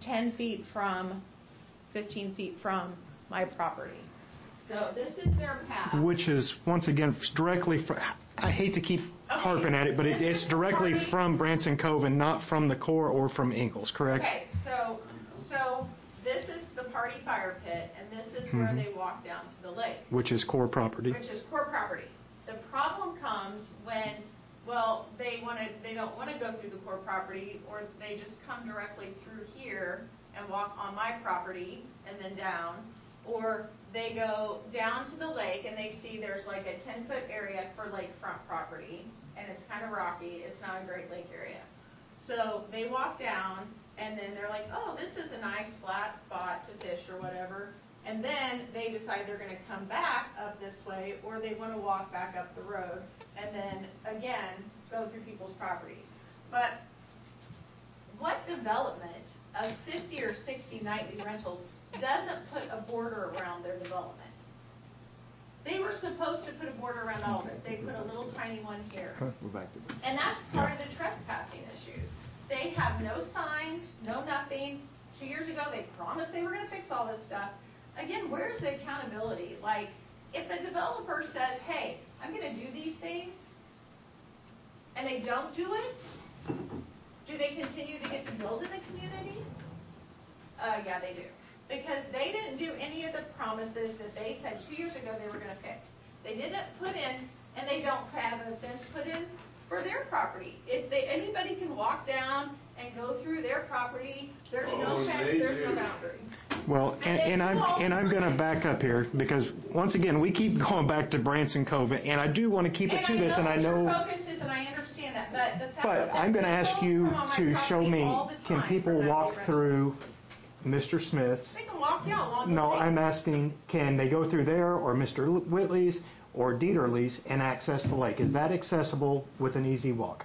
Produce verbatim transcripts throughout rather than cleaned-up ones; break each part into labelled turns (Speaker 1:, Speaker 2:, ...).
Speaker 1: ten feet from, fifteen feet from my property. So this is their path.
Speaker 2: Which is, once again, directly from, I hate to keep okay. harping at it, but it, it's directly party. from Branson Cove and not from the core or from Ingalls, correct?
Speaker 1: Okay, so so this is the party fire pit, and this is
Speaker 2: mm-hmm.
Speaker 1: where they walk down to the lake.
Speaker 2: Which is core property.
Speaker 1: Which is core property. The problem comes when, well, they want to, they don't want to go through the core property, or they just come directly through here and walk on my property and then down, or they go down to the lake and they see there's like a ten foot area for lakefront property, and it's kind of rocky. It's not a great lake area. So they walk down, and then they're like, oh, this is a nice flat spot to fish or whatever. And then they decide they're going to come back up this way, or they want to walk back up the road, and then again go through people's properties. But what development of fifty or sixty nightly rentals doesn't put a border around their development? They were supposed to put a border around all of it. They put a little tiny one here.
Speaker 3: We're back to this.
Speaker 1: And that's part yeah. of the trespassing issues. They have no signs, no nothing. Two years ago, they promised they were going to fix all this stuff. Again, where's the accountability? Like, if a developer says, hey, I'm going to do these things, and they don't do it, do they continue to get to build in the community? Uh, yeah, they do. Because they didn't do any of the promises that they said two years ago they were going to fix. They didn't put in, and they don't have a fence put in for their property. If they, anybody can walk down and go through their property, there's oh, no fence, there's do. no boundary.
Speaker 2: Well, and, and, and I'm and I'm going to back up here, because once again we keep going back to Branson Cove, and I do want to keep it
Speaker 1: and
Speaker 2: to
Speaker 1: I
Speaker 2: this, and I know.
Speaker 1: Your focus is, and I understand that, but the fact
Speaker 2: but
Speaker 1: that
Speaker 2: I'm going to ask you to show me. Can people walk through Mister Smith's?
Speaker 1: They can walk down along
Speaker 2: No,
Speaker 1: the lake.
Speaker 2: I'm asking, can they go through there, or Mister Whitley's, or Dieterle's, and access the lake? Is that accessible with an easy walk?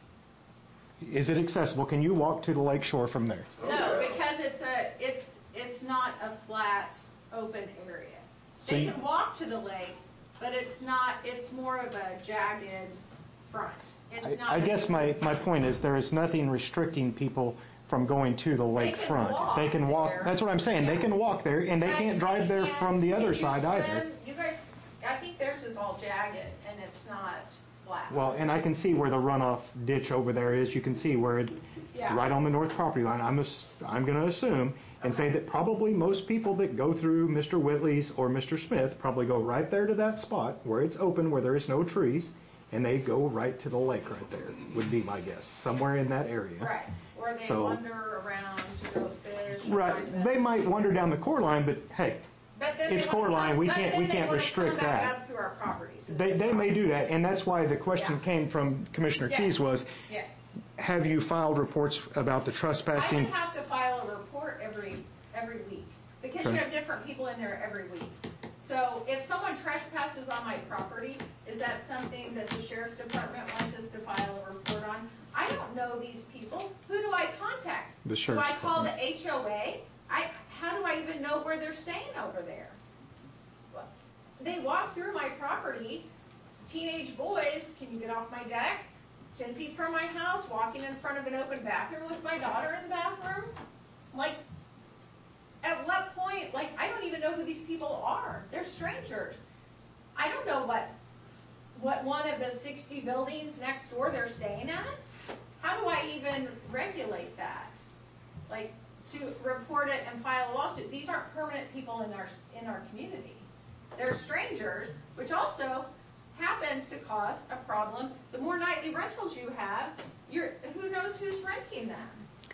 Speaker 2: Is it accessible? Can you walk to the lake shore from there?
Speaker 1: No, because it's a it's it's not a flat open area.
Speaker 2: So
Speaker 1: they
Speaker 2: you,
Speaker 1: can walk to the lake, but it's not. It's more of a jagged front. It's
Speaker 2: I,
Speaker 1: not.
Speaker 2: I guess my my point is there is nothing restricting people from going to the lake
Speaker 1: they
Speaker 2: front. They can walk.
Speaker 1: There.
Speaker 2: That's what I'm saying. Yeah. They can walk there, and they but can't drive there can't, from the other side
Speaker 1: swim,
Speaker 2: either.
Speaker 1: You guys, I think theirs is all jagged, and it's not flat.
Speaker 2: Well, and I can see where the runoff ditch over there is. You can see where it,
Speaker 1: yeah.
Speaker 2: right on the north property line. I'm a, I'm going to assume and okay. say that probably most people that go through Mister Whitley's or Mister Smith probably go right there to that spot where it's open, where there is no trees, and they go right to the lake right there, would be my guess, somewhere in that area.
Speaker 1: Right. Or they
Speaker 2: so,
Speaker 1: wander around to go fish.
Speaker 2: Right. They might wander down the core line, but hey,
Speaker 1: but
Speaker 2: it's core line. We can't we can't restrict that.
Speaker 1: Up through our properties.
Speaker 2: They they may do that, and that's why the question
Speaker 1: yeah.
Speaker 2: came from Commissioner
Speaker 1: yes.
Speaker 2: Keys was,
Speaker 1: yes.
Speaker 2: have you filed reports about the trespassing?
Speaker 1: I would have to file a report every every week because okay. you have different people in there every week. So if someone trespasses on my property, is that something that the Sheriff's Department wants us to file a report on? I don't know these people. Who do I contact?
Speaker 2: The Sheriff's
Speaker 1: Do I call
Speaker 2: Department.
Speaker 1: the H O A? I, how do I even know where they're staying over there? Well, they walk through my property. Teenage boys, can you get off my deck? Ten feet from my house, walking in front of an open bathroom with my daughter in the bathroom? Like, at what point, like, I don't even know who these people are. They're strangers. I don't know what what one of the sixty buildings next door they're staying at. How do I even regulate that? Like, to report it and file a lawsuit. These aren't permanent people in our in our community. They're strangers, which also happens to cause a problem. The more nightly rentals you have, you're, who knows who's renting them?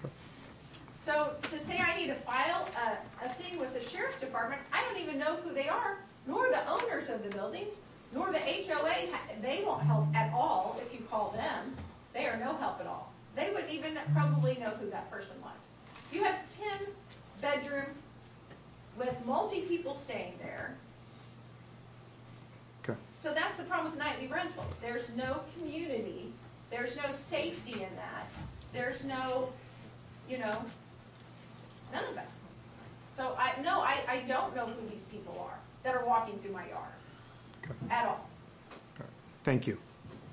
Speaker 1: So to say I need to file a, a thing with the Sheriff's Department, I don't even know who they are, nor the owners of the buildings, nor the H O A. They won't help at all if you call them. They are no help at all. They wouldn't even probably know who that person was. You have ten bedroom with multi people staying there.
Speaker 2: Okay.
Speaker 1: So that's the problem with nightly rentals. There's no community. There's no safety in that. There's no, you know, none of that. So I no, I, I don't know who these people are that are walking through my yard
Speaker 2: okay.
Speaker 1: at all.
Speaker 2: Okay. Thank you.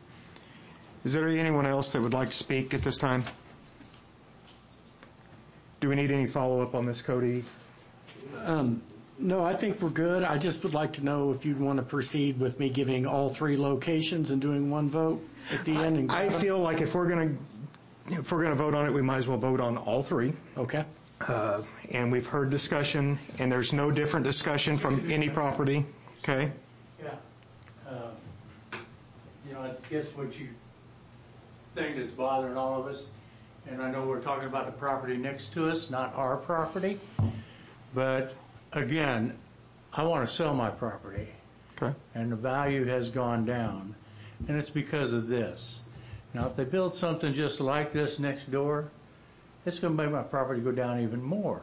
Speaker 2: Is there anyone else that would like to speak at this time? do we need any follow-up on this, Cody?
Speaker 3: Um, No, I think we're good. I just would like to know if you'd want to proceed with me giving all three locations and doing one vote at the end. And
Speaker 2: I feel like if we're going to, if we're going to vote on it, we might as well vote on all three.
Speaker 3: Okay.
Speaker 2: Uh, And we've heard discussion, and there's no different discussion from any property, okay?
Speaker 4: Yeah. Um, You know, I guess what you think is bothering all of us, and I know we're talking about the property next to us, not our property, but again, I want to sell my property,
Speaker 2: Okay.
Speaker 4: and the value has gone down, and it's because of this. Now, if they build something just like this next door, it's going to make my property go down even more.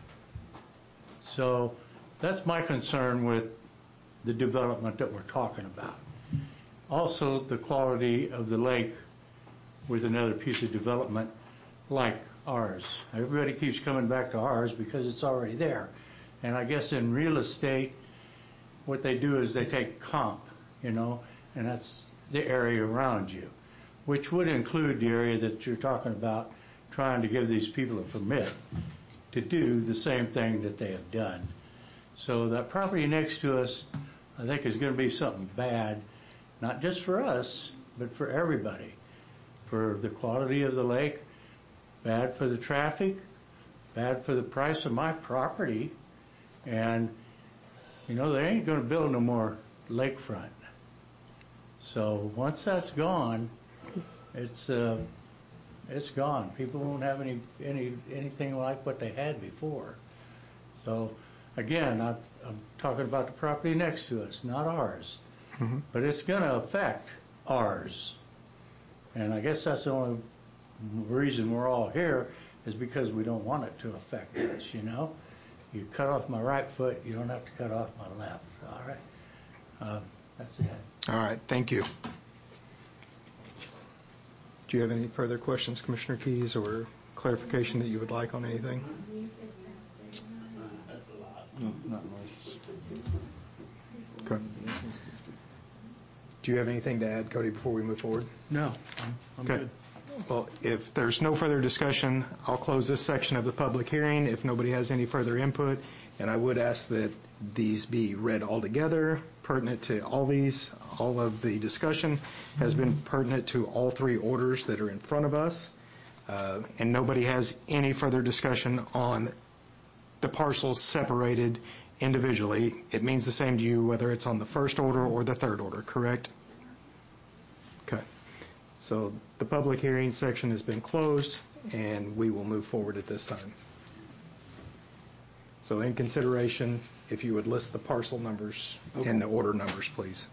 Speaker 4: So that's my concern with the development that we're talking about. Also, the quality of the lake with another piece of development like ours. Everybody keeps coming back to ours because it's already there. And I guess in real estate, what they do is they take comp, you know, and that's the area around you, which would include the area that you're talking about, trying to give these people a permit to do the same thing that they have done. So that property next to us, I think, is going to be something bad, not just for us, but for everybody. For the quality of the lake, bad for the traffic, bad for the price of my property, and, you know, they ain't going to build no more lakefront. So once that's gone, it's uh, it's gone. People won't have any any anything like what they had before. So again, I, I'm talking about the property next to us, not ours.
Speaker 2: Mm-hmm.
Speaker 4: But it's going to affect ours. And I guess that's the only reason we're all here is because we don't want it to affect us, you know? You cut off my right foot, you don't have to cut off my left, all right? Um, that's it.
Speaker 2: All right, thank you. Do you have any further questions, Commissioner Keys, or clarification that you would like on anything?
Speaker 3: No, not unless.
Speaker 2: Okay. Do you have anything to add, Cody, before we move forward?
Speaker 3: No, I'm, I'm
Speaker 2: Okay.
Speaker 3: good.
Speaker 2: Well, if there's no further discussion, I'll close this section of the public hearing if nobody has any further input. And I would ask that these be read all together, pertinent to all these. All of the discussion has been pertinent to all three orders that are in front of us. Uh, and nobody has any further discussion on the parcels separated individually. It means the same to you whether it's on the first order or the third order, correct? Okay. So the public hearing section has been closed, and we will move forward at this time. So in consideration, if you would list the parcel numbers and the order numbers, please.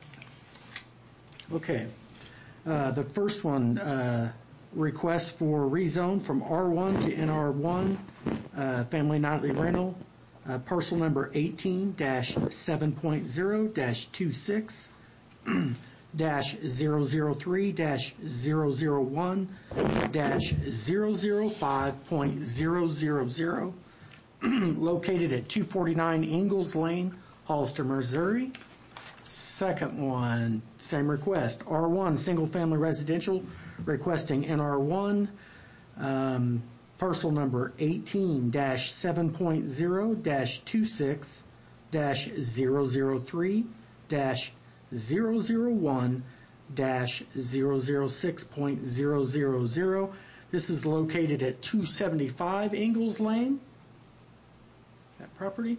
Speaker 3: Okay. Uh, the first one, uh, request for rezone from R one to N R one, uh, family nightly rental, uh, parcel number eighteen dash seven point zero dash twenty-six dash zero zero three dash zero zero one dash zero zero five point zero zero zero, located at two forty-nine Ingalls Lane, Hollister, Missouri. Second one, same request, R one, single-family residential, requesting N R one, um, parcel number eighteen dash seven point zero dash twenty-six dash zero zero three dash zero zero one dash zero zero six point zero zero zero. This is located at two seventy-five Ingalls Lane, that property.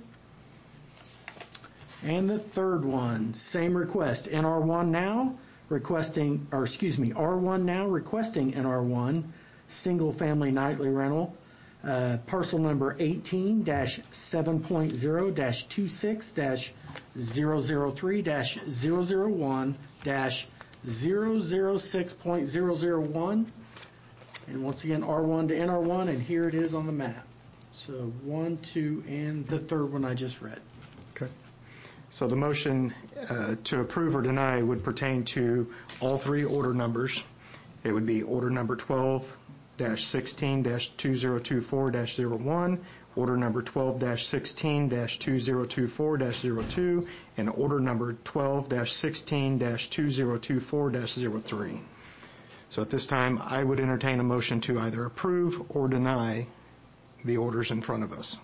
Speaker 3: And the third one, same request, N R one now, requesting, or excuse me, R one now, requesting N R one, single-family nightly rental, uh, parcel number eighteen dash seven point zero dash twenty-six dash zero zero three dash zero zero one dash zero zero six point zero zero one. And once again, R one to N R one, and here it is on the map. So one, two, and the third one I just read.
Speaker 2: Okay. So the motion uh, to approve or deny would pertain to all three order numbers. It would be order number twelve dash sixteen dash two zero two four dash zero one, order number twelve dash sixteen dash two zero two four dash zero two, and order number twelve dash sixteen dash two zero two four dash zero three. So at this time, I would entertain a motion to either approve or deny the orders in front of us.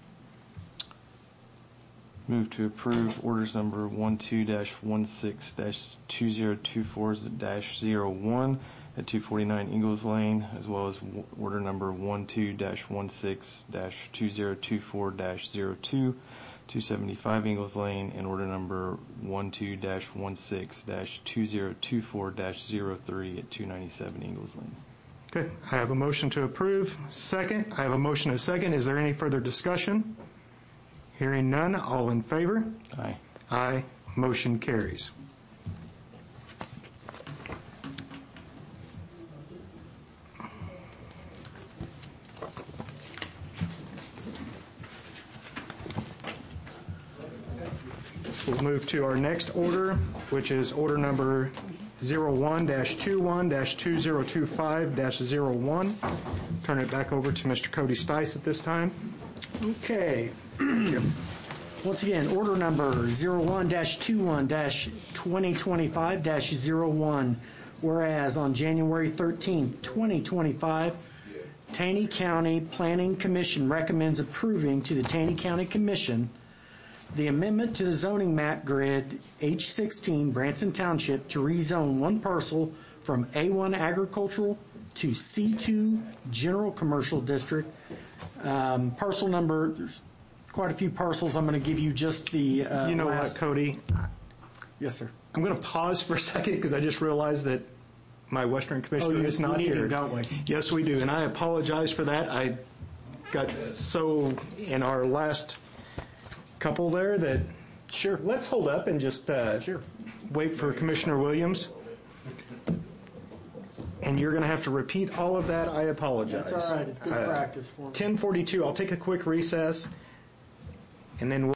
Speaker 5: Move to approve orders number one two dash one six dash two zero two four dash zero one at two forty-nine Ingalls Lane, as well as w- order number one two dash one six dash two zero two four dash zero two, two seventy-five Ingalls Lane, and order number one two dash one six dash two zero two four dash zero three at two ninety-seven Ingalls Lane.
Speaker 2: Okay, I have a motion to approve. Second, I have a motion and a second. Is there any further discussion? Hearing none, all in favor?
Speaker 5: Aye.
Speaker 2: Aye. Motion carries. We'll move to our next order, which is order number zero one dash twenty-one dash two zero two five dash zero one. Turn it back over to Mister Cody Stice at this time.
Speaker 3: Okay. Once again, order number zero one dash twenty-one dash twenty twenty-five dash zero one. Whereas on January thirteenth, twenty twenty-five, Taney County Planning Commission recommends approving to the Taney County Commission the amendment to the zoning map grid H sixteen Branson Township to rezone one parcel from A one agricultural to C two general commercial district. Um, parcel number, there's quite a few parcels. I'm going to give you just the uh,
Speaker 2: You know
Speaker 3: last.
Speaker 2: what, Cody?
Speaker 3: Yes, sir.
Speaker 2: I'm going to pause for a second because I just realized that my Western Commissioner
Speaker 3: Oh, you-
Speaker 2: is not
Speaker 3: we need
Speaker 2: here.
Speaker 3: him, don't we?
Speaker 2: Yes, we do, and I apologize for that. I got so in our last couple there that, sure, let's hold up and just uh,
Speaker 3: Sure.
Speaker 2: wait for Commissioner Williams. And you're going to have to repeat all of that. I apologize.
Speaker 3: That's all right. It's good
Speaker 2: Uh,
Speaker 3: practice for me.
Speaker 2: ten forty-two, I'll take a quick recess, and then we'll